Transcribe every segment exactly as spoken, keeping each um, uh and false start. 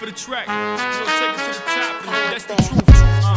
of the track. We'll take it to the top, and that's the truth.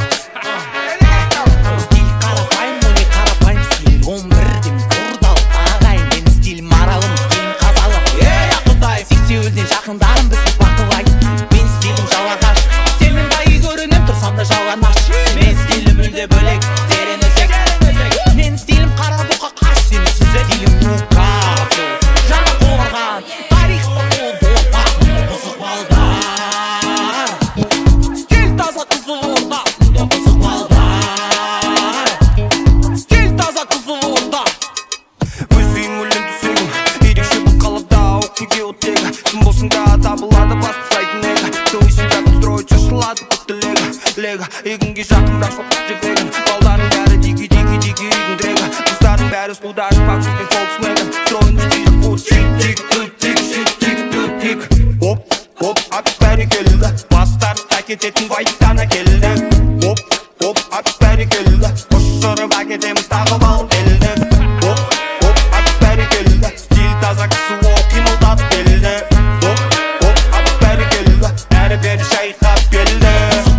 Стиль қарапайым, не қарапайым стиль он бірден бұрдал ағайын менің стилім маралым, стилім қазалым. Ей Құдай, сексеуілден жақындарым бізді бақылайды. Мен стилім жалағаш, сенің байы көрінем тұрсам да жалаңаш. Мен стилім мүлде бөлек, терең өзек. Мен стилім қара бұқа қаш, сені сүзе стилім Ньюкасл, жаңа қорған, тарихты қол болпақ, бұзық балдар. Стиль таза Қызылорда, бұзық балдар. Стиль таза Қызылорда. Өз үйім өлең төсегім, ерекше бұл қалада оқу геотегі. Кім болсын да табылады басты сайтын егі. Той сидаты строить шашылады күтті легі. Легі, егінге жақында шоқ жібегін. Балдардың бәрі диги-диги-диги үйдің дрегі. Қыздардың бәрі сұлудар шпак жүрген Volkswagen. Стройын стилі қуд шик-тик-тик, шик-тик-тик. Оп, оп, ат бәрі келді. Бастарды әкететін вайттан әкелді. Оп, оп, ат бәрі келді. Қошырып әкетеміз тағы бал келді. Оп, оп, ат бәрі келді. Стиль таза кісі оп, қимылдап келді. Оп, оп, ат бәрі келді. Әрі бері шайқап келді.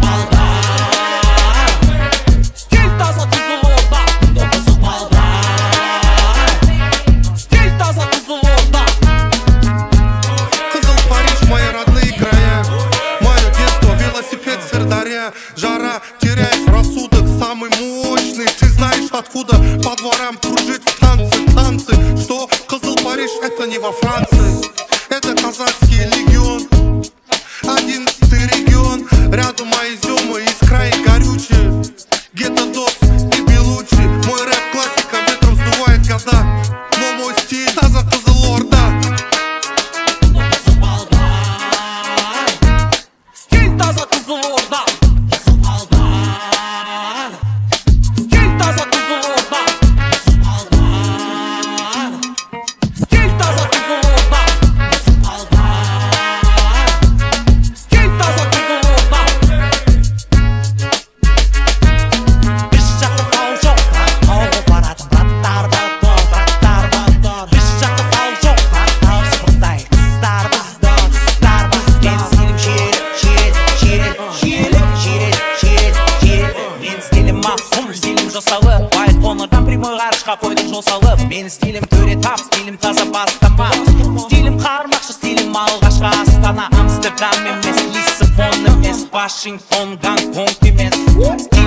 Стиль таза Қызылорда, бұзық балдар. Стиль таза Қызылорда. Қызыл Париж, мои родные края. Мое детство, велосипед, Сырдарья. Жара, теряешь рассудок, самый мощный. Ты знаешь откуда по дворам кружить в танцы, танцы. Что Қызыл Париж, это не во Франции. Это казахский легион, одиннадцатый регион. Рядом мои зёмы из края горючие. Гетто-дос и Белучи. Мой рэп классика ветром сдувает года. Но мой стиль таза Қызылорда. Бұзық балдар. Стиль таза Қызылорда. Бұзық балдар. Стиль таза Қызылорда. Бұзық балдар. Стиль таза Қызылорда. Бұзық балдар. Стиль таза Қызылорда. Біз жақта тау жоқ, тауға баратын аттарда тұр, аттарда тұр. Біз жақта тау жоқ, тау сыпыртай қыздар бізді, қыздар бізді. Мен стилім жел, жел, жел, жел, жел, жел, жел. Мен стилім мақсым, стилім жасалы, байт қоңырдан прямой ғарышқа қойдым жол салып. Мен стилім төре тап, стилім таза бастама. Стилім қармақшы, стилім алғашқы астана. Амстердам емес, Лиссабон емес, Вашингтон, Гонконг емес.